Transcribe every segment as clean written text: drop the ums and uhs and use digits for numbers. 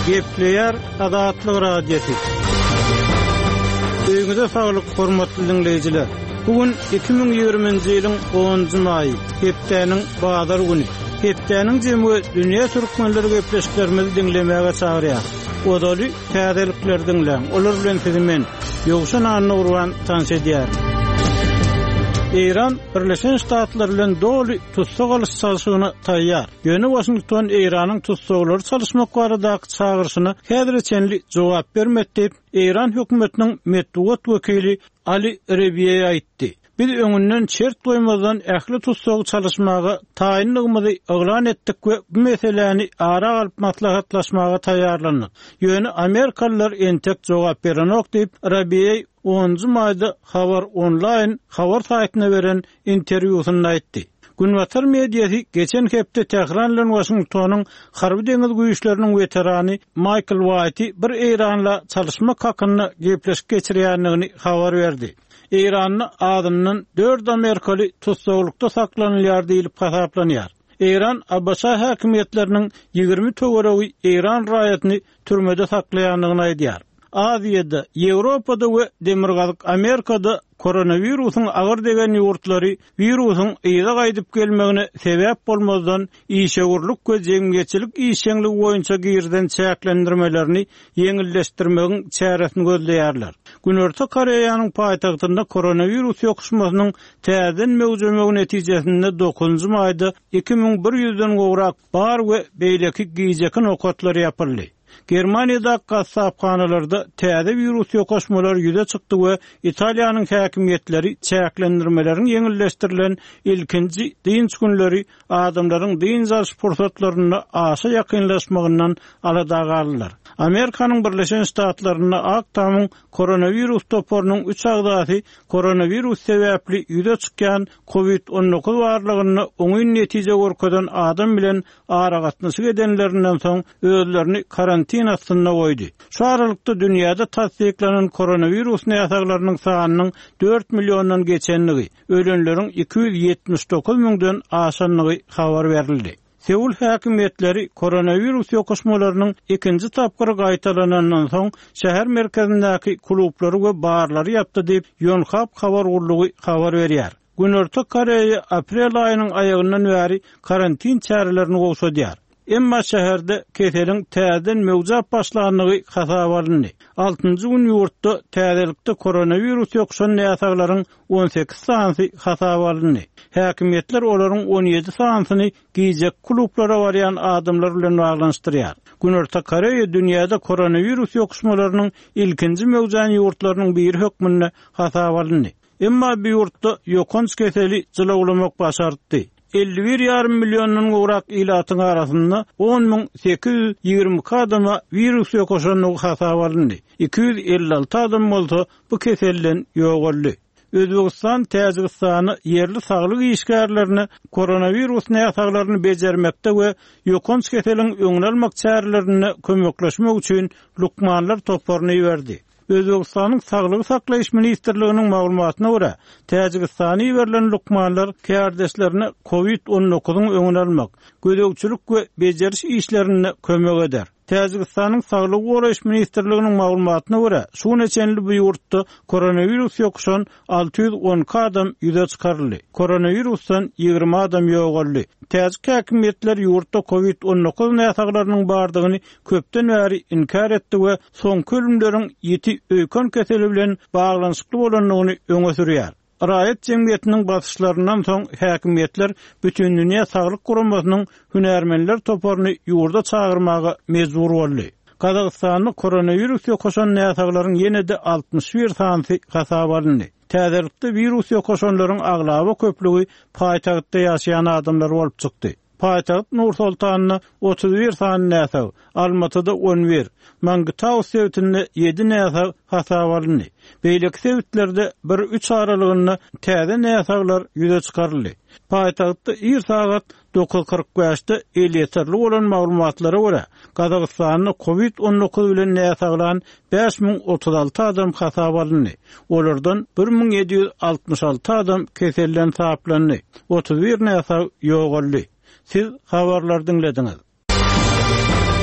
Gepleyer Adatlyk radiosu. Öňüňizde saglyk hormatly dinleyijiler. Bugün 2020-nji ýylyň 10-njy maýy, hepdeniň bazar güni. Hepdeniň jemy dünýä türkmenleri gepleşiklerimizi dinlemäge çagyrýar. Odaly täzelikler dinleň. Olar bilen sizimen ýogşan anyny urwan tanış edýär. İran Birleşen Ştatlar bilen doly tutsuk alyş çalışmagyna taýýar. Ýöne Washington İranyň tutsuklary çalışmak barada çağırşyna häzirçenli jogap bermekde diýip İran hökümetiniň medeniýet wekili Ali Rebiye aýtdy. Biz öňünden çert doýmazdan ähli tutsugy çalışmagy taýinligimizi oglan etdik we bu meseleni ara alyp maslahatlaşmaga taýýarlandyk. Ýöne Amerikalılar entek jogap berenok diýip Rebiye 10-njy maýda Habar Online habar saýtyna beren interwýusynda aýtdy. Günbatar mediýasy geçen hepde Tehranlan Washingtonyň harby deňiz güýçleriniň weterany Michael White bir İranla çalışmak hakyny gepleşik geçirýändigini habar berdi. İranny adamynyň 4 Amerikaly tutsuklukda saklanýar diýilip hasaplanýar. İran Abbasa häkimetleriniň 20 töweregi İran raýatyny türmede saklaýandygyny aýdýar. Aziýada, Ýewropada we demirgazyk Amerikada koronawirusyň agyr degen ýurtlary wirusyň ýyla gaýdyp gelmegine sebäp bolmazdan işegurluk we jemgyýetçilik işeňligi boýunça girden çäklendirmelerini ýeňilleşdirmegiň çäresini gözleýärler. Günorta Koreýanyň paýtagtynda koronawirus ýokuşmasynyň täzen mewjudmegi netijesinde 9-njy maýda 2100-den gowrak bar we beýleki giýjekin okatlary ýapyldy. Germaniýada gassapxanalarda täze virus ýokaşmalary ýüze çykdy we Italiýanyň häkimetleri çäklendirmelerini ýeňilleşdirilen ilkinji dinç günleri adamlaryň dinç alş pursatlaryna aşa ýakynlaşmagyndan alada galdylar. Amerikanyň Birleşen Ştatlaryna aktamyň koronavirus toporunyň 3 agdasy koronavirus sebäpli ýüze çykýan COVID-19 barlygyny oňyn netije görkezden adam bilen aragatnysy edenlerinden soň özlerini karantin astyna goýdy. Şu aralykda dünýäde tasdiklanan koronavirus näsaglarynyň sanynyň 4 milyondan geçenligi, ölenleriň 279 miňden aşanlygy habar berildi. Seul häkimetleri koronavirus ýokuşmalarynyň ikinji tapgyr gaýtalanandan soň şäher merkezindäki klublary we barlary ýapdy diýip Yonhap habar urlugy habar berýär. Günorta Koreýa aprel aýynyň aýagyndan bäri karantin çärelerini gowşadýar. Emma şäherde keseliň täzen mewjap başlandygy hasap alındy. 6-njy gün ýurtda täzelikde koronavirus ýokuşan näsaglaryň 18 sanaty hasap alındy. Häkimetler olaryň 17 sanatyny giýjek klublara barýan adamlar bilen baglanşdyrýar. Günorta Koreýa dünýäde koronavirus ýokuşmalarynyň ilkinji mewjudany ýurtlarynyň biri hökmünde hasap alındy. Emma bu ýurtda ýokunç keseli jylawlamak başardy. 51,5 milyondan gowrak ilatyň arasynda 10.820 adama virus ýokuşanyny hasap alındy. 256 adam bolsa bu keselden ýogaldy. Özbegistan Täzigistany yerli saglyk işgärlerini koronavirus näsaglaryny bejermekde we ýokunç keseliň öňüne almak çärelerini kömekleşmek üçin lukmanlar toplaryny berdi. Özbegistanyň Saglyk saklaýyş ministrliginiň maglumatyna görä, Täzigistany berilen lukmanlar kärdeşlerini COVID-19-yň öňüne almak, gödekçilik we bejeriş işlerini kömek eder. Täzigistanyň Saglyk goraýyş ministrliginiň maglumatyna görä, şu neçenli bu ýurtda koronavirus ýokuşan 610 adam ýüze çykaryldy. Koronavirusdan 20 adam ýogaldy. Täze häkimetler ýurtda COVID-19 näsaglarynyň bardygyny köpden bäri inkar etdi we soňky ölümleriň ýeti öýkön keseli bilen baglanyşykly bolanlygyny öňe sürýär. Raýat jemgyýetiniň basyşlaryndan soň häkimetler bütün dünýä saglyk guramasynyň hünärmenler toparyny ýurda çağırmaga mejbur boldy. Kazakstanyň koronavirus ýokuşan näsaglaryň ýene-de 61 sanaty hasap alındy. Täzelikde virus ýokuşanlaryň aglaby köplügi paýtagtda ýaşaýan adamlar bolup çykdy. Paýtagt Nur-Sultanyna 31 sany näsag, Almatyda 11, Mangitau sewtinde 7 näsag hasap alındy. Beýleki sewtlerde 1-3 aralygynda täze näsaglar ýüze çykaryldy. Paýtagtda ir sagat 9:45-de elýeterli bolan maglumatlara görä, Kazakstanyň COVID-19 bilen näsaglan 5036 adam hasap alındy. Olardan 1766 adam keselden taplandy. 31 näsag ýogaldy. Siz habarlar dinlediňiz.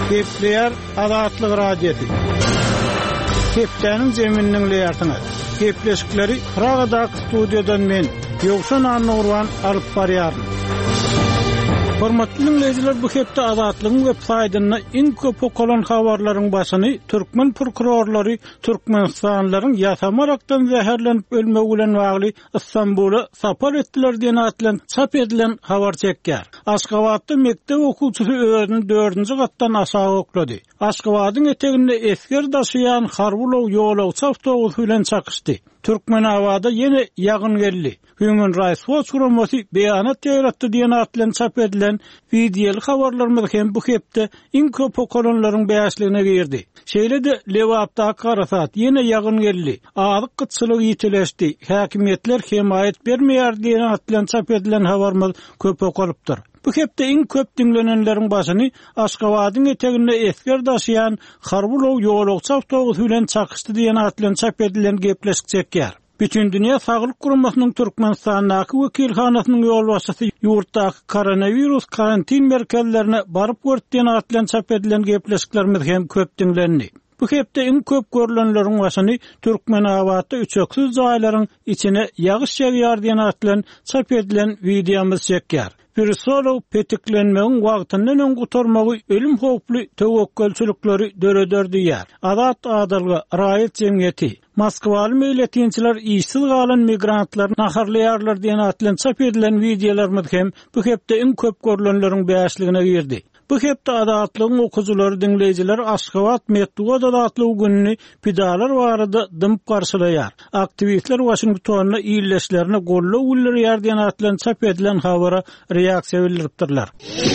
Gepleyer Azatlyk radiosu. Hepdäniň jeminiň leýartyny. Gepleşikleri Pragada studiodan men Ýogşan Annurwan alyp barýaryn. Hormatly dinleýijiler, bu hepde Azatlygyň websaýtyna iň köp okulan habarlaryň başyny türkmen prokurorlary Türkmenistanlaryň ýasamarakdan zäherlenip ölmegi bilen bagly Istanbuly sapar etdiler diýen atlan çap edilen habar çekýär. Aşgabatda mektep okuwçysy özüni 4-nji gatdan aşağı oklady. Aşgabatyň eteginde esker daşıyan Harbulow ýolagçy awtobus bilen çakışdy. Türkmen awada ýene ýagyn geldi. Human Rights Watch guramasy beýanat ýaratdy diýen atlan çap edilen videoly habarlarymyz hem bu hepde iň köp okulanlaryň beýasligine girdi. Şeýle-de Lewapda Karasat ýene ýagyn geldi. Azyk gytçylyk ýitileşdi. Häkimetler himayet bermeýär diýen atlan çap edilen habarymyz köp okulypdyr. Bu hepde iň köp dinlenenleriň başyny Aşgabatyň eteginde esker daşıyan Harbulow ýolagçy awtobus bilen çakışdy diýen atlan çap edilen gepleşik çekýär. Bütün Dünya Saglyk Guramasynyň Türkmenistanyň wekilhanasynyň ýolbaşçysy ýurtdaky koronavirus karantin merkezlerine baryp görtdiýen atlan çap edilen gepleşiklerimiz hem köp dinlendi. Bu hepde iň köp görülenleriň başyny Türkmen awatda üçöksiz jaýlaryň içine ýagyş ýagýar diýen atlan çap edilen videomyz çekýär. Virusolow petiklenmegiň wagtyndan öň gutarmagy ölüm howply tewekkelçilikleri döredör diýär. Azat adalga raýat jemgyýeti Moskwaly meýletinçiler işsiz galan migrantlaryny naharlaýarlar diýen atlan çap edilen videolarymyz hem bu hepde iň köp görülenleriň beýasligine girdi. Bu hepde adatlygyň okuwçylary dinleýijiler Aşgabat Metduga adatlyk gününi pidalar barada dymp garşylaýar. Aktivistler Washingtonna iýleşlerini gollap ullarýar diýen atlan çap edilen habara reaksiýa bildiripdirler.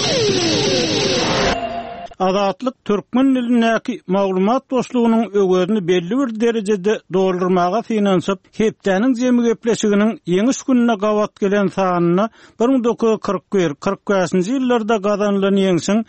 Azatlyk türkmen dilindäki maglumat dostlugynyň öwredini belli bir derejede doldurmaga finansap, hepdäniň jemi gepleşiginiň ýeňiş gününe gawat gelen sanyny 1941-45-nji ýyllarda gazanylan ýeňsiň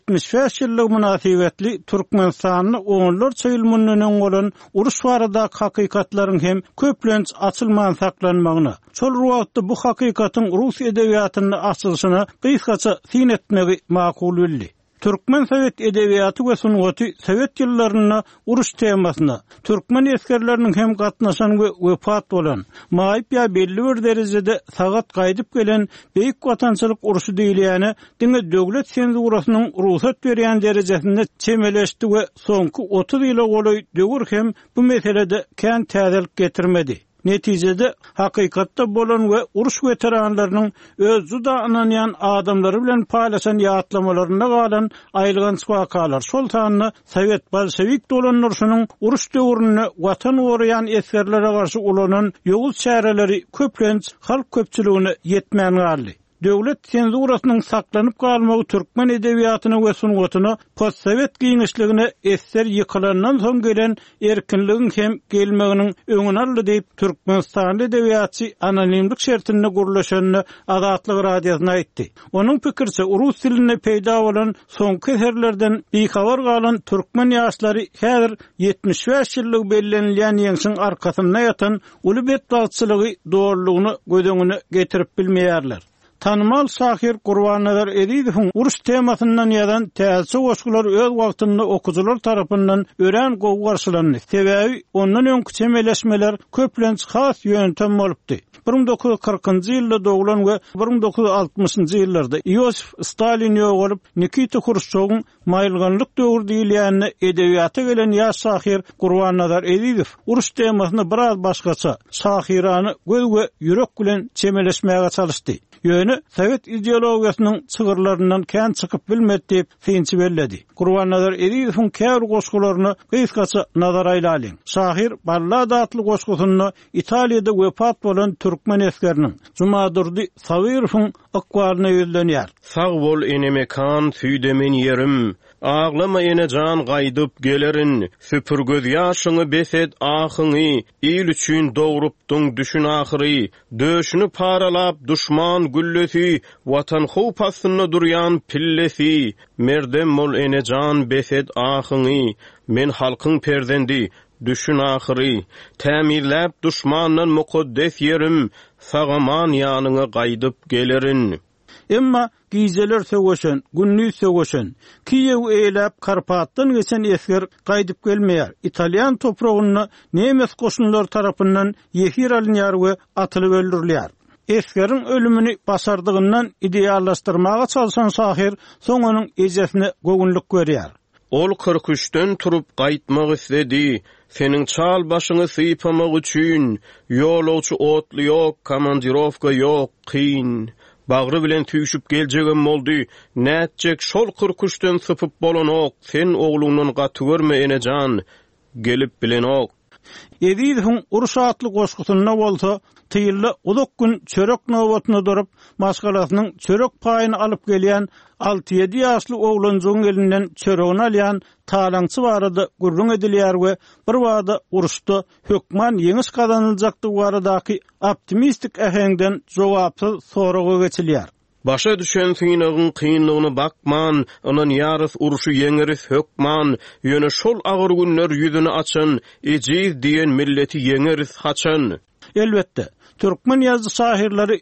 75 ýyllyk münasibetli Türkmenistanyny oňlar çyýlmanynyň bolan uruş barada hakykatlaryň hem köplenç açylman saklanmagyny, şol wagtda bu hakykatyň rus edebiýatyny açylyşyna gysgaça fin etmegi makul bildi. Türkmen Sovet edebiýaty we sunugaty Sovet ýyllaryna uruş temasyna, türkmen eskerleriniň hem gatnaşan we wepat bolan, maýyp ýa belli bir derejede sagat gaýdyp gelen beýik watançylyk uruşy diýilýäne diňe döwlet senzurasynyň ruhsat berýän derejesinde çemeleşdi we soňky 30 ýyla goly döwür hem bu meselede kän täzelik getirmedi. Netijede hakykatda bolan we uruş veteranlarynyň öz juda ananýan adamlary bilen paýlaşan ýatlamalarynda galan aýlygan wakalar şol tanyny Sovet bolşewik dolanlarynyň uruş döwründe watan goraýan eskerlere garşy ulanan ýoguz çäreleri köplenç halk köpçüligine ýetmän galdy. Döwlet senzurasynyň saklanyp galmagy türkmen edebiýatyny we sunugatyny postsovet giňişligine esser ýykylandan soň gelen erkinligiň hem gelmeginiň öňüne aldy diýip Türkmenistan edebiýatçy anonimlik şertinde gurulşanyny Azatlyk radiosyna aýtdy. Onuň pikirçe rus dilinde peýda bolan soňky eserlerden bihabar galan türkmen ýaşlary häzir 75 ýyllyk bellenilýän ýeňsiň arkasynda ýatan uly betbaççylygy doğrulugyny gödeňine getirip bilmeýärler. Tanmal Sahir Gurbanazar Ediýewiň uruş temasyndan ýazan täze goşgular öz wagtynda okuwçylar tarapyndan ören gowy garşylandy. Sebäbi ondan öňki çemeleşmeler köplenç has ýöntem bolupdy. 1940-njy ýylda doglan we 1960-njy ýyllarda Iosif Stalin ýogolup Nikita Khrushchevň maýylganlyk döwür diýilýäne edebiýata gelen ýaş Sahir Gurbanazar Ediýew uruş temasyny biraz başgaça, şahirany göz we ýürek bilen çemeleşmäge çalışdy. Ýöne Sovet ideologiýasynyň çygyrlaryndan kän çykyp bilmedi diýip finçi belledi. Gurbanazar Ediýewiň kär goşgularyny gysgaça nazara aýlalyň. Şahir Ballad adly goşgusyny Italiýada wepat bolan türkmen eskeriniň Jumadurdy Sawirowyň akwaryna ýölenýär. Sag bol enemekan süýdemen ýerim, ağlama ene can gaýdyp gelerin, süpürgöz ýaşyňy besed ahyňy, il üçin dogurupdyň düşün ahyry, döşüni paralap düşman güllesi, watan howpasyny durýan pillesi, merdem mol ene can besed ahyňy, men halkyň perdendi, düşün ahyry, tämirläp düşmandan mukaddes ýerim, sagaman ýanyňa gaýdyp gelerin. Emma gizeler sögöşen, günnü sögöşen, Kiyew eýläp Karpatdan geçen esker gaýdyp gelmeýär. İtalyan toprağynda Nemes goşunlar tarapyndan yehir alınýar we atylyp öldürilýär. Eskerin ölümini basardygyndan ideallaşdyrmaga çalşan şahir soňanyň ejesine gögünlük görýär. Ol 43-den turup gaýtmak istedi. Senin çal başyny sypamak üçin ýolawçy otly ýok, komandirowka ýok, kyn. Bagry bilen tüýşüp geljegim boldy. Näçek şol 43-den sypyp bolanok, sen ogluňdan gaty görme enejan, gelip bilenok. Edilhun uruş atly goşgutyna bolsa, tyýyly uzak gün çörek nowatyna durup, maşgalasynyň çörek paýyny alyp gelýän 6-7 ýaşly oglanjyň elinden çöregini alýan talaňçy barada gurrun edilýär we bir wada uruşda hökman ýeňiş kazanyljakdygy baradaky optimistik ähengden jogapsy soraga geçilýär. Başa düşen synagyň kynlygyna bakman, onan ýarys uruşy ýeňeris hökman, ýöne şol agyr günler ýüzüni açan, ejiz diýen milleti ýeňeris haçan. Elbetde, Türkmen ýazgy şahirleri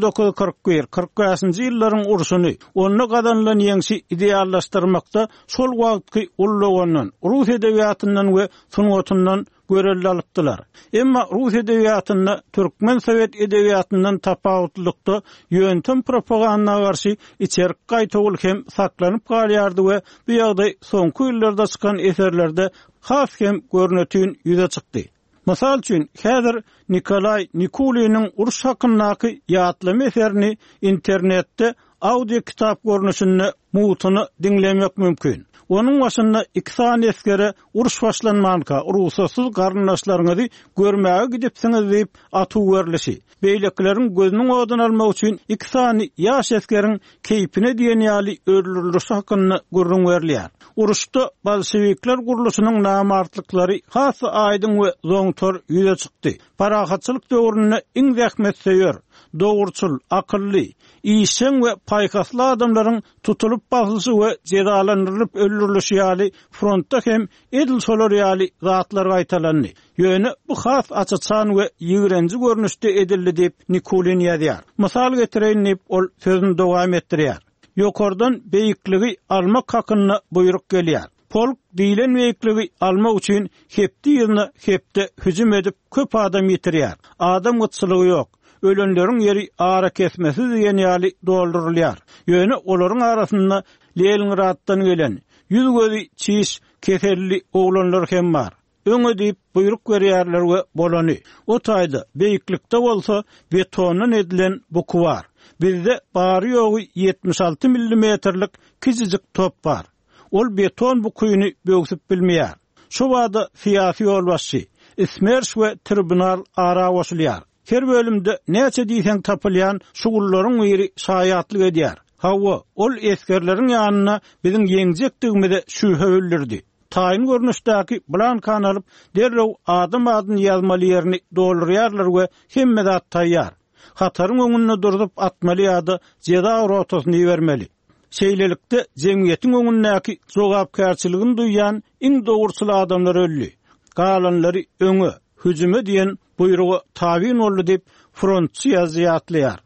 1941-45-nji ýyllaryň urşuny, ony gadanlan ýeňsi ideallaşdyrmakda şol wagtky ullawandan, Rus edebiýatyndan we sungatyndan görelli alypdylar. Emma Rus edebiýatynda Türkmen Sowet edebiýatyndan tapawutlykda ýöntem propagandaga garşy içerik gaýtagyl hem saklanyp galýardy we bu ýagdaý soňky ýyllarda çykan eserlerde has hem görnetýän ýüze çykdy. Masal üçin, häzir Nikolay Nikolin'in uruş hakyndaky ýatlama eserini internetde audio kitap görnüşinde mutuny dinlemek mümkin. Onun başında 2 sany eskere uruş başlanmanka, ruhsatsız garyndaşlaryňyzy görmäge gidipsiňiz diýip aty berlişi. Beýlekleriň gözüniň oduny almak üçin 2 sany ýaş eskeriň keýpine diýen ýaly öldürilişi hakynda gurrun berilýär. Uruşda bolşewikler guruluşynyň namartlyklary hasy aýdyn we zoňtor ýüze çykdy. Parahatçylyk döwrüne iň zähmetseýär, dogurçul, akylly, iýşeň we paýkasly adamlaryň tutulup basylşy we jezalandyrylyp öldürilişi ýaly frontda hem edil solar ýaly zatlar gaýtalandy. Ýöne bu has açyçan we ýigrenji görnüşde edildi diýip Nikolin ýazýar. Mysal getireýin diýip ol sözüni dowam etdirýär. Ýokardan beýikligi almak hakyna buyruk gelýär. Polk diýilen beýikligi almak üçin hepdi ýylyna hepde hüjüm edip köp adam ýitirýär. Adam gutsylygy ýok. Ölenleriň ýeri ara kesmesi diýen ýaly doldurulýar. Ýöne olaryň arasynda Leningraddan gelen, ýüz gözi çiş keselli oglanlar hem bar. Öňe diýip buyruk berýärler we bolany. O taýda beýiklikde bolsa betondan edilen buku bar. Bizde bary ýogy 76 mm kiçijik top bar. Ol beton bukuýuny bögsüp bilmeýär. Şu wada syýasy ýolbaşçy, ismerş we tribunal ara başlýar. Her bölümde näçe diýsen tapylýan şugullaryň ýeri şaýatlyk edýär. Hawa ol eskerleriň ýanyna biziň ýeňjekdigimizde şühe öldürdi. Taýyn görnüşdäki blankan alyp derrew adam adyny ýazmaly ýerini doldurýarlar we hemme zat taýýar. Hataryň öňünde durup atmaly ýa-da jeza rotasyny bermeli. Şeýlelikde jemgyýetiň öňündäki jogapkärçiligini duýan iň dogurçul adamlar ölli. Galanlary öňe hüjüme diýen buyrugy tabin boldy diýip frontçy ýazýatlyar.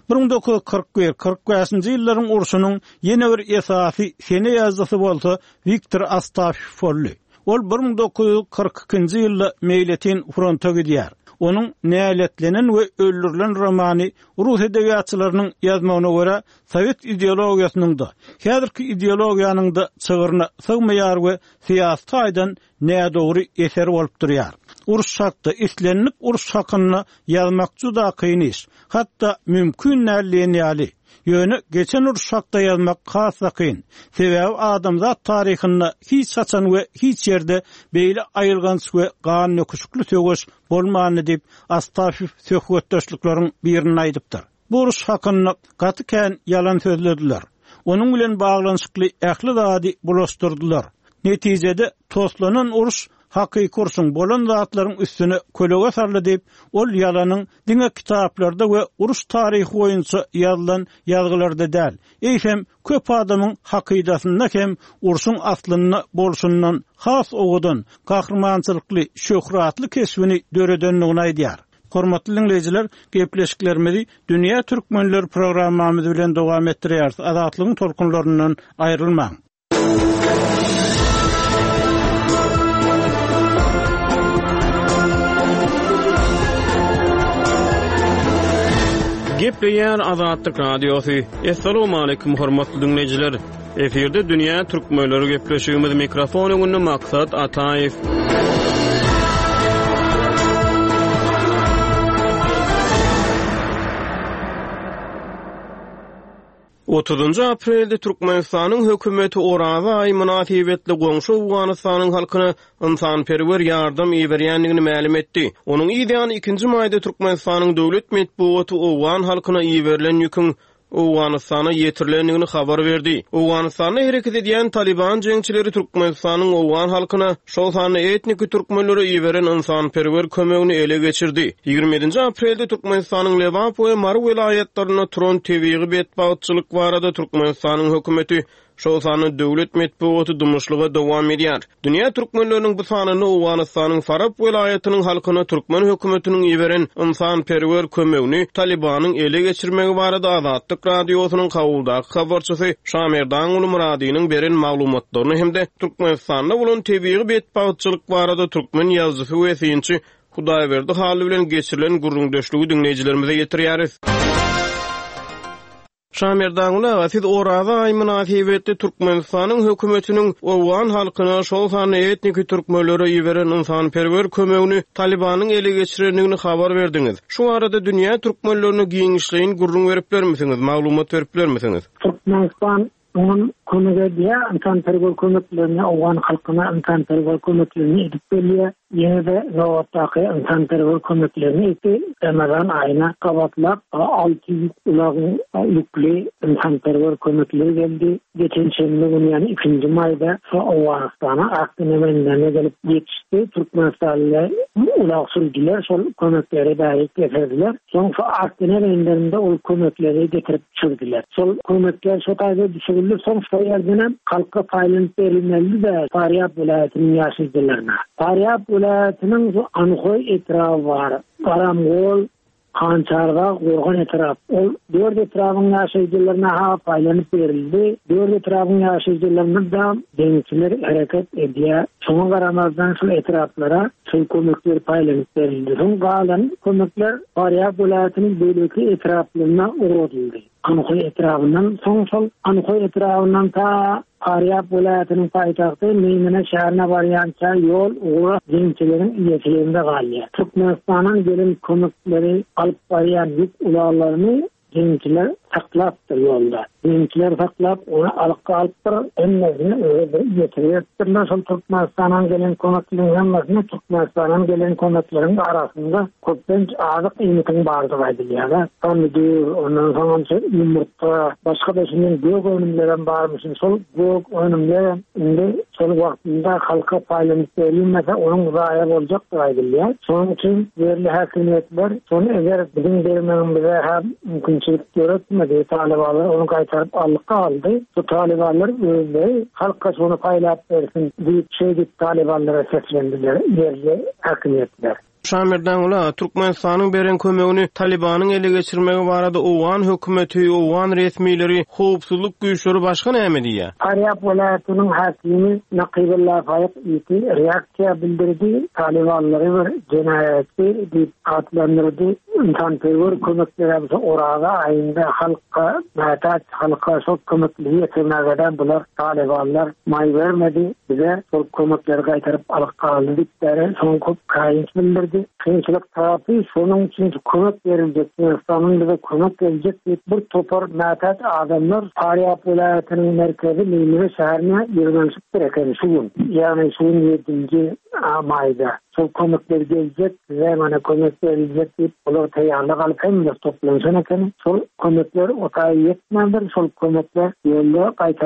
1941-45-nji ýyllaryň urşunyň ýene bir esasy sene ýazgysy bolsa Viktor Astafyew boldy. Ol 1942-nji ýylda meýletin fronta gidýär. Onuň näletlenen we öldürilen romany Rus edebiýatçylarynyň ýazmagyna görä Sowet ideologiýasynyň da, häzirki ideologiýanyň da çygyryna sygmaýar we syýasy taýdan nädogry eser bolup durýar. Uruş hakda islenlik uruş hakyna ýazmak juda kyn iş, hatda mümkin näleýän ýaly. Ýöne geçen uruş hakda ýazmak has kyn. Sebäbi adamzat taryhynda hiç saçan we hiç ýerde beýle aýylgans we gan nöküşükli sögüş bolmany diýip Astafyew söhbetdeşliklaryň birini aýdypdyr. Bu uruş hakyna gatykän ýalan sözlediler. Onuň bilen baglanyşykly ähli zady bulaşdyrdylar. Netijede toslanan uruş hakyky kurşun bolan zatlaryň üstüne kölega sarly diýip ol ýalanyň diňe kitaplarda we uruş taryhy boýunça ýazylan ýazgylarda däl. Eýsem köp adamyň hakydasynda hem urşun aslyny bolşundan has ogudan gahrmançylykly şöhratly kesbini döredenligini aýdýar. Hormatly dinleyijiler, gepleşiklerimizi Dünya Türkmenleri programmamyz bilen dowam etdirýäris. Azatlygyň tolkunlaryndan aýrylmaň. Gepleýär Azatlyk radiosy. Assalamu alaykum hormatly dinleyijiler. Eferde Dünya Türkmenleri gepleşigimiz mikrofon öňünde Maksat Ataýew. 30 aprelde Türkmenistanyň hökümeti Oraza aý münasibetli goňşy Awganystanyň halkyna ynsanperwer ýardam iýerýändigini ma'lum etdi. Onuň ýa-da 2-nji maýda Türkmenistanyň döwlet medeniýeti Awgan halkyna iýerilen ýükün Awganystana ýetirilendigini habar berdi. Awganystanda hereket edýän Taliban jeňçileri Türkmenistanyň Awgan halkyna şol sany etnik türkmenleri iýeren ynsanperwer kömegini ele geçirdi. 27 aprelde Türkmenistanyň Lebap we Mar vilayatlaryna Tron TV betbaatçylyk barada Türkmenistanyň hökümeti şol sany döwlet medeniýeti dumuşlyga dowam edýär. Dünya türkmenleriniň bu sanyny Awganystanyň Farab vilayatynyň halkyna türkmen hökümetiniň iýeren ynsanperwer kömegini Talibanyň ele geçirmegi barada Azatlyk radiosynyň kabuldaky habarçysy Şamerdan uly Muradynyň beren maglumatlaryny hemde Türkmenistanda bolan tebiği betbaatçylyk barada türkmen ýazgysy we synçy Hudaýberdi haly bilen geçirilen gurrundeşligi dinleyijilerimize ýetirýäris. Şamerdan siz Oraza aý münasibetli Türkmenistanyň hökümetiniň Awgan halkyna şol sany etnik türkmenleri iýeren ynsanperwer kömegini Talibanyň ele geçirendigini habar berdiňiz. Şu arada Dünya Türkmenlerini giňişleýin gurrun berip bermisiňiz, maglumat berip bermisiňiz? Türkmenistan onun konuda diye ynsanperwer kömeklerini Awgan halkyna ynsanperwer kömeklerini edip berýär. Yine de Zawatdaki ynsanperwer kömeklerini eti Ramazan ayına kabatlap 600 ulagın yükli ynsanperwer kömekleri geldi. Geçen şemde günü yani 2-nji maýda Awganystana akdynamenden gelip yetişdi. Türkmenistanlı ulag sürgüler şol kömekleri daýyp getirdiler. Soňra akdynamenden ol kömekleri getirip çürdiler. Şol kömekler şo taýda düşürildi. Soňra ýerden halka paýlanyp berilmeli de Faryab vilayatynyň ýaşaýjylaryna. Faryab vilayatynyň anykoy etrafy bar. Garamgol, Kançarda, Gorgan etraf. Ol 4 etrafyň ýaşaýjylaryna paýlanyp berildi. 4 etrafyň ýaşaýjylaryna da deňçiler hereket edýär. Şoňa garamazdan şu etraflara şol kömekler paýlanyp berildi. Şoň galan kömekler Faryab vilayatynyň beýleki etraflaryna uğradyldy. Anykoy etrafyndan soň Anykoy etrafyndan ta Faryab vilayatynyň paýtagty Meýmene şäherine barýança ýol uğra jeňçileriň ýetirinde galýar. Türkmenistanyň gelen kömekleri alyp barýan ýük ulalaryny jeňçiler saklapdyr ýolda. Jeňçiler saklap onu alykka alypdyr, emmesini öýde ýetirýärler. Şol Türkmenistanyň gelen kömekleriň hemmesini Türkmenistanyň gelen kömekleriň arasynda köpden azyk ýemekler bardy diýilýär. Tanrı ondan soňra ýumurta, başga da şundan gög önümleren barmyşyn. Şol gög önümler indi şol wagtynda halka paýlanyp berilmese onuň zaýa boljak diýilýär. Şoň üçin berli häkimiýetler şonu eger bizim bermegimize hem mümkinçilik göretmedi. Talibanlar onu kaytarıp allıkka aldı. Bu Talibanlar öyle halka şunu paýlap bersin diýip şeýdip Talibanlara seslendiler. Yerli häkimiýetler. Şamerdan Türkmenistanyň beren kömegini Talibanyň ele geçirmegi barada Awgan hökümeti, Awgan resmileri, howpsuzlyk güýçleri başga näme diýär? Faryab vilayatynyň hakimi Naqibullah Faýyk ýeti reaksiýa bildirdi. Talibanlary bir jenaýatçy diýip atlandyrdy. Ynsanperwer kömekleri Oraza aýynda halka, mätat halka şol kömekleri ýetirmegeden bular Talibanlar maý bermedi. Bize şol kömekleri gaýtaryp alykka aldy diýipler. Soň köp kaýynç bildirdi. Kynçylyk tarapy şonuň üçin kömek beriljek, Türkmenistanyň bize kömek berijek diýip bir topar mätat adamlar Faryab vilayatynyň merkezi Meýmene şäherine ýerlenip bereken şuň. Ýani şuň 7-nji maýda şol kömekler geljek, zemana kömek beriljek diýip olar taýýarlyk alyp hemme toplanýan eken. Şol kömekler otay ýetmändir, şol kömekler ýolda gaýtaryp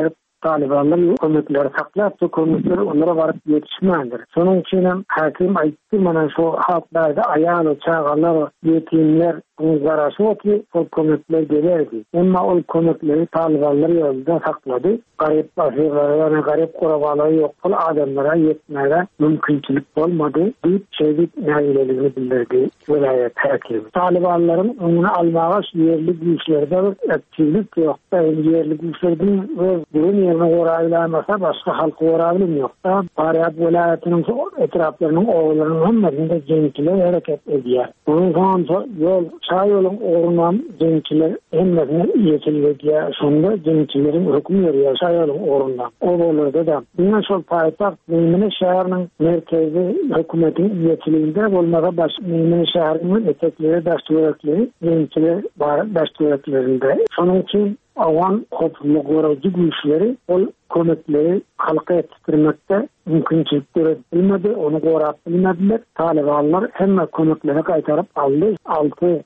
Talibanlar kömekleri saklap, kömekleri onlara varıp yetişmändir. Sonun için hakim aytdy, mana şu halklarda ayağlı çağalar, yetimler, garaşı o ki o kömekler gelerdi. Ama o kömekleri Talibanlar yolda sakladı. Garip basırlara, garip korabaları yok bol adamlara yetmeye mümkünçülük olmadı. Bir şeylik neylerini bildirdi vilayet hakimi. Talibanların onu almağa yerli güçlerde aktivlik yok da yerli güçlerden ve bunun yerine uğrayılamasa başka halkı uğrayılım yok da Pariyat vilayetinin etraflarının oğullarının hemmerinde gençler hareket ediyor. Bunun sonra sağ yolun uğrundan gençler hemmerine yetildiği sonunda gençlerin hüküm veriyor sağ yolun uğrundan. Oğullarda da dünya sol payitaht Meymene şehrinin merkezi hükümetin yetiliğinde olmağa Meymene şehrinin etekleri, daştıvrakları gençler daştıvraklarında. Sonun için avan kopuluk uğrayıcı güçleri o kömekleri halka yetiştirmekte mümkünçülük bilmedi, onu uğrayıp bilmediler. Talibanlar hemen kömekleri kaytarıp aldı. 6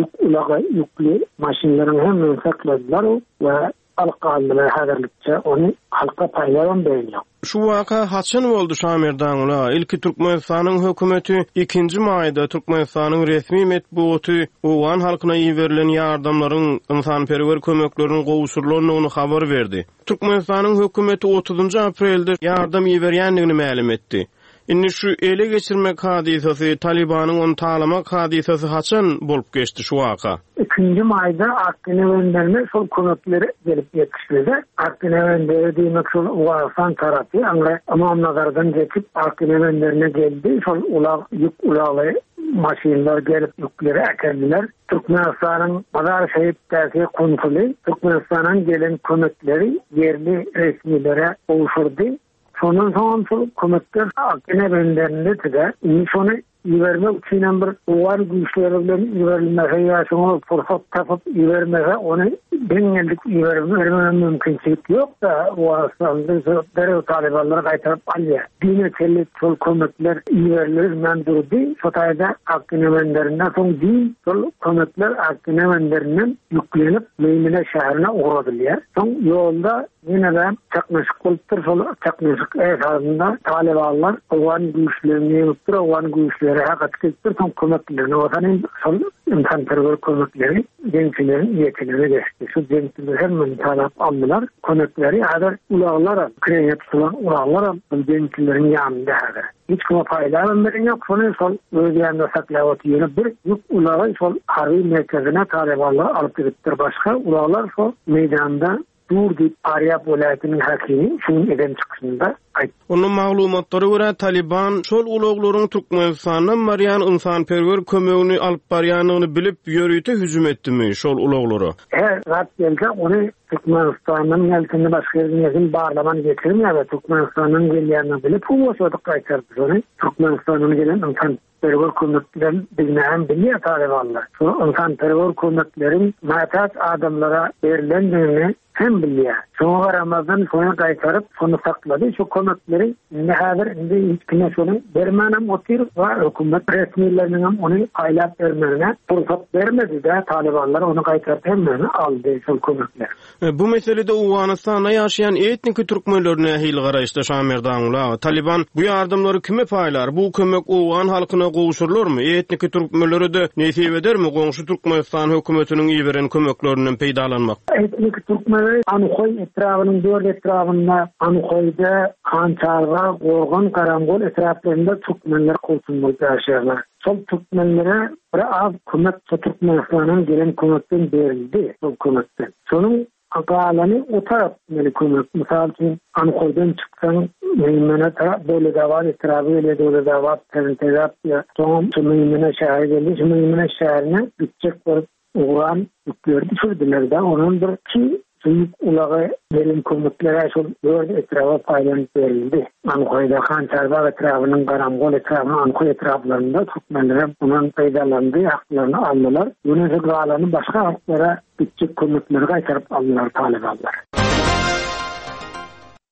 yüklü maşinlerin hemen sakladılar ve alqaldılar hazırlıkça onu halka paylayan beýler. Şu waka haçan boldy Şamerdan ula? İlki Türkmenistanyň hökümeti 2. maýda Türkmenistanyň resmi metbuaty Owan halkyna ýiberilen ýardamlaryň ynsanperwer kömekleriniň gowşurularyny habar berdi. Türkmenistanyň hökümeti 30 aprelde ýardam ýiberýändigini ma'lum etdi. Inni şu ele geçirmek hadisesi, Talibanyň onu talamak hadisesi haçan bolup geçdi şu waka? 2. maýda Akdenewenderne şol kömekleri gelip ýetişdi. Akdenewendere diýmek şol Uwasan tarapy, aňra Amamnagardan geçip Akdenewenderne geldi. Şol ýük ulagly maşinler gelip yükleri äkerdiler. Türkmenistanyň Bazar şehitdäki konsuly Türkmenistanyň gelen kömekleri yerli resmilere gowşurdy. Sonun son kömekler Akdenewenderne tide. Şonu ýibermek üçin bir uwar güýçleri bilen ýiberilmese ýa-şoňa fursat tapyp ýibermese onu deňelik ýibermek mümkinçilik ýok da bu aslında derä Talibanlar gaýtaryp alýar. Dine çelip şol kömekler ýiberilmän durdy. Şotaýda Akdenewendlerinde soň din şol kömekler Akdenewendlerinden ýüklenip Meymene şäherine uğradylýar. Soň ýolda ýene-de çaknaşyk bolupdyr. Şol çaknaşyk esasında Talibanlar owan güýçlerini ýypdyr, owan güýçleri hakykatda son kömeklerini otanın son insan kömekleri gençlerin yeteneğine geçti. Şu gençler hemen talep aldılar. Kömekleri hadar ulağlara, kreyet sulan ulağlara gençlerin yanında hadar. Hiç kuma paylarından yok. Sonra son ödeyende saklavatı yönü bir yük ulağı son harbi merkezine Talibanlar alıp gittir. Başka ulağlar son meydanda dur deyip Pariyat vilayetinin hakimi şunun eden çıkışında Onun maglumatlara göre Taliban şol ulaglaryň Türkmenistanyň maryan ynsanperwer kömegini alyp barýanyny bilip ýörüýte hüjüm etdimi şol ulaglara? Rat gelse onu Türkmenistanyň ýeltini başga ýerden barlaman getirmýär we Türkmenistanyň gelýänini bilip bu wagtda gaýtardy. Onu Türkmenistanyň gelen ynsanperwer kömekleri bilmeýän bilýär Talibanlar. Şu ynsanperwer kömeklerin matat adamlara berilendigini hem bilýär. Şoňa Ramazan şoňa gaýtaryp şonu saklady. Şu kömekleri nähädir indi hiç kime şonu bermänem otyr we hökümet resmileriniň onu aýlap bermegine fursat bermedi de Talibanlar onu gaýtaryp hemmeni aldy şu kömekler. Bu meselede Uwanystanda ýaşaýan etnik türkmenlerine hil garaýşda Şamerdan Taliban bu ýardamlary kime paýlar? Bu kömek Uwan halkyna gowşurlarmy? Etnik türkmenlere de näsip edermi goňşy Türkmenistan hökümetiniň ýiberen kömeklerinden peýdalanmak? Etnik türkmenler Anykoy etrawynyň dört etrafynda Anykoyda Kançarga, Gorgan, Karangol etraflarında Türkmenler kolsunlukda ýaşaýarlar. Sol Türkmenlere bir az kömek Türkmenistan'ın gelen kömekten berildi. Sol kömekten. Sonun akalany o tarap kömek. Misal için Anykoydan çıksan Meymene tarap böyle davat etrafıyla böyle davat terapya. Son Meymene şäheri geldi. Meymene şäherine bütçek var. Uğran yükleri düşürdüler de onun bir ki büyük ulağı verim kömeklere şol dört etrafa paylanıp verildi. Anykoyda Kançarba etrafının Garangol etrafının Anykoy etraflarında Türkmenlere bunun paydalandığı haklarını aldılar. Yunus Gala'nın başka haklara bütçek kömekleri gaýtaryp aldılar Talibanlar.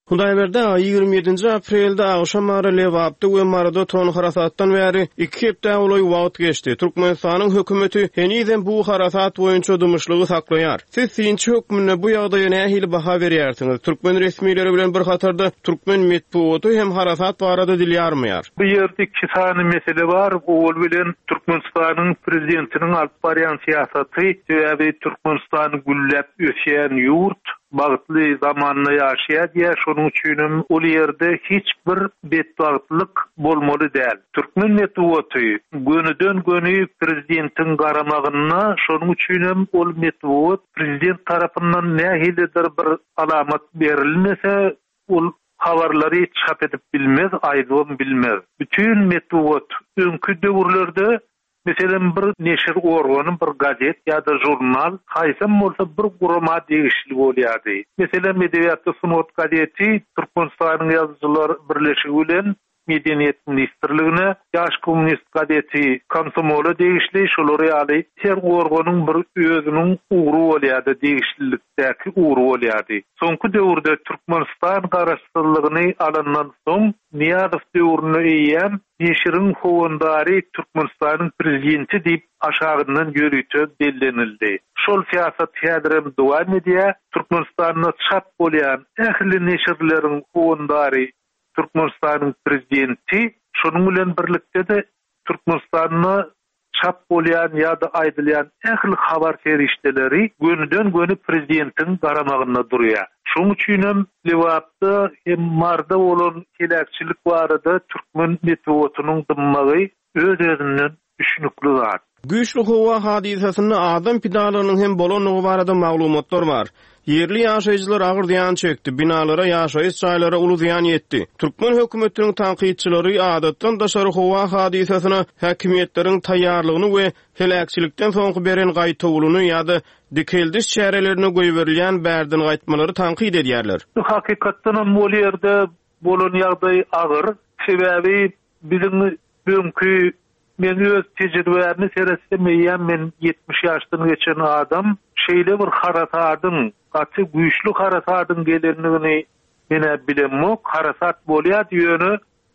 Hudaýberde 27 aprelde agşam ara Lewapda we Marada ton harasatdan bäri 2 hepde uly wagt geçdi. Türkmenistanyň hökümeti henüzem bu harasat boýunça dymyşlygy saklaýar. Siz sinçi hökmüne bu ýagdaýa nähili baha berýärsiňiz? Türkmen resmiýetleri bilen bir hatarda türkmen medeniýeti hem harasat barada dilýärmiýar. Bu ýerde iki sany mesele bar. Ol bilen Türkmenistanyň prezidentiniň alyp barýan siýasaty we Türkmenistanyň güllep ösýän ýurt bagtly zamanna ýaşaýar diýe şonuň üçin ol ýerde hiç bir betbagtlyk bolmaly däl. Türkmen medeniýeti gönüden göni prezidentin garamagyna şonuň üçin ol medeniýet prezident tarapyndan nähilidir bir alamat berilmese ol habarlary çap edip bilmez, aýdym bilmez. Bütün medeniýet öňkü döwürlerde mesela bir neşir organı, bir gazet ya da jurnal haysam bolsa bir gurama degişli bolýardy. Mesela Medeniyetli Sunut gazeti Türkmenistanyň ýazgyçylar birleşigi bilen Medeniyet Ministrligine, Ýaş Kommunist gazeti Komsomola degişli şolary ýaly her organyň bir özüniň ugru bolýardy, degişlilikdäki ugru bolýardy. Soňky döwürde Türkmenistan garaşdyrlygyny alandan soň Niýazow döwrüne eýen neşiriň howandary Türkmenistanyň prezidenti diýip aşagyndan ýörüýtüp bellenildi. Şol siýasat häzirem dowam edýär. Türkmenistanyň çap bolýan ähli neşirleriň howandary Türkmenistanyň prezidenti şonuň bilen birlikde de Türkmenistanyň çap bolýan ýa-da aýdylýan ähli habar ferişdeleri gönüden göni prezidentin garamagyna durýar. Şonuň üçin Lewapda hem Marda bolan kelekçilik barada türkmen medeniýetiniň dymmagy öz-özünden düşünükli zat. Güýçli howa hadisasyny adam pidalarynyň hem bolanyny barada maglumatlar bar. Yerli ýaşaýjylar agyr ziýan çekdi, binalara, ýaşaýyş çaýlara uly ziýan ýetdi. Türkmen hökümetiniň tanqidçilari adatdan daşary howa hadisasyna häkimiýetleriň taýýarlygyny we helakçilikden soňky beren gaýtawulyny ýa-da dikeldiş çärelerine goýberilýän bärdin gaýtmalary tanqid edýärler. Hakykatdan hem bol ýerde bolan ýagdaý agyr, sebäbi bizim öňkü men öz tejribemi seretmeýän men 70 ýaşdan geçen adam şeýle bir harasadyň, gaty güýçlü harasadyň gelenligini mene bilemok. Harasat bolýar ýöne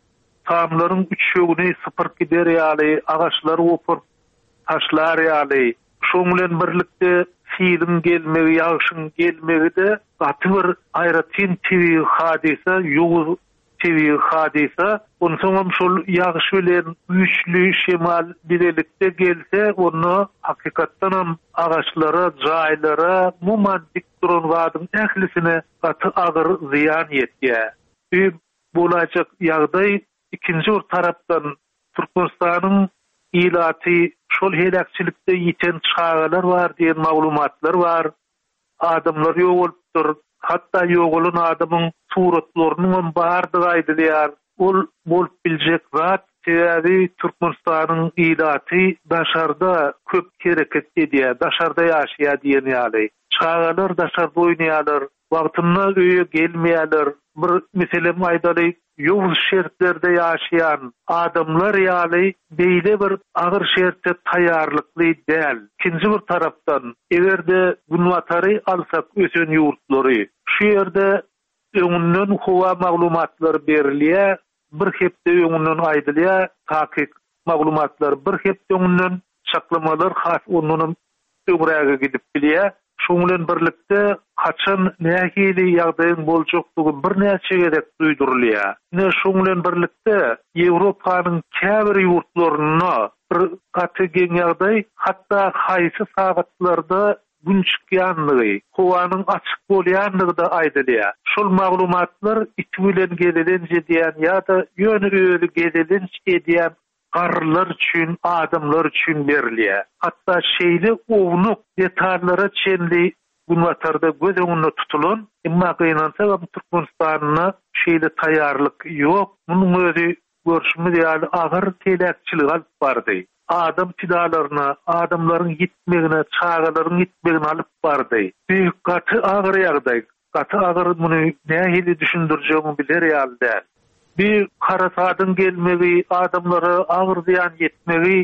tamlaryň üçüňi sıfır gider ýaly, agaçlar opup taşlar ýaly. Şoň bilen birlikde fiilim gelmegi, ýagşyň gelmegi de gaty bir aýratyn tiwi hadisa, ýuwuz tiwi hadisa. Onsoňam şol ýagşy bilen güýçlü şemal bilelikde gelse, onu hakykatdan hem agaçlara, jaýlara, mumantik duran wadyň ählisine gaty agyr ziýan ýetýär. Bolajak ýagdaý ikinji bir tarapdan Türkmenistanyň ilaty şol helakçilikde ýeten çağalar bar diýen maglumatlar bar. Adamlar ýogalypdyr. Hatta ýogalan adamyň suratlarynyň bardygy aýdylýar. Ol bolup biljek zat sebäbi Türkmenistanyň ilaty daşarda köp kereket edýär, daşarda ýaşaýar diýen ýaly. Çağalar daşarda oýnaýarlar, wagtynda öýe gelmeýärler. Bir meselem aýdaly, ýowuz şertlerde ýaşaýan adamlar ýaly beýle bir agyr şertde taýýarlykly däl. Ikinji bir tarapdan egerde günwatary alsak ösen ýurtlary, şu ýerde öňünden howa maglumatlary berilýär, bir hepde öňünden aýdylýar, takyk maglumatlar bir hepde öňünden çaklamalar has onun öňräge gidip bilýär. Şoň bilen birlikde haçan nähili ýagdaýyň boljakdygy bir näçe gerek duýdurulýar. Şoň bilen birlikde Ýewropanyň käbir ýurtlaryna bir gaty geň ýagdaý, hatda haýsy sagatlarda gün çykýanlygy, howanyň açyk bolýanlygy da aýdylýar. Şol maglumatlar iti bilen gelelen jedýän ýa-da ýöne gelelen edýän garlar üçin, adamlar üçin berilýär. Hatda şeýle ownuk detallara çenli günwatarda göz öňünde tutulan, emma gynansa Türkmenistanyna şeýle taýýarlyk ýok. Munyň özi görüşmi ýaly agyr telekçilik alyp bardy. Adam tidalaryna, adamlaryň gitmegine, çağalaryň gitmegine alyp bardy. Bir gaty agyr ýagdaý. Gaty agyr muny nähili düşündirjegiňi biler ýaly. Bir harasadyň gelmegi, adamlara agyr ziýan ýetmegi,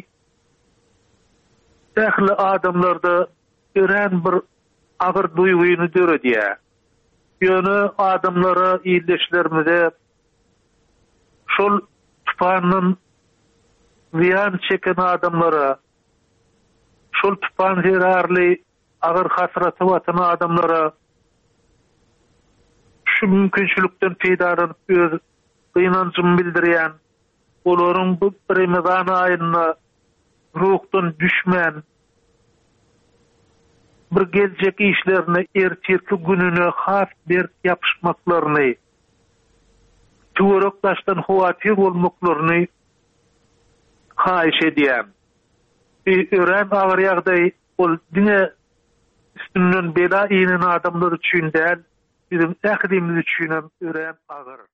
ähli adamlarda eren bir agyr duýguny döredýär. ýöne adamlara, iyileşlerimize şol tufanın ziyan çeken adamlara, şol tufan zirarly agyr hasraty watan adamlara şu mümkinçilikden peýdalanyp öz gynançyny bildirýän, olaryň bu Ramazan aýyna ruhdan düşmän bir geljek işlerine ertirki gününe has bir yapışmaklaryny, tuğrakdaşdan huwatir bolmaklaryny haýyş edýär. Ören agyr ýagdaý ol dine üstünden bela inen adamlar üçin däl, bizim ähdimiz üçin ören agyr.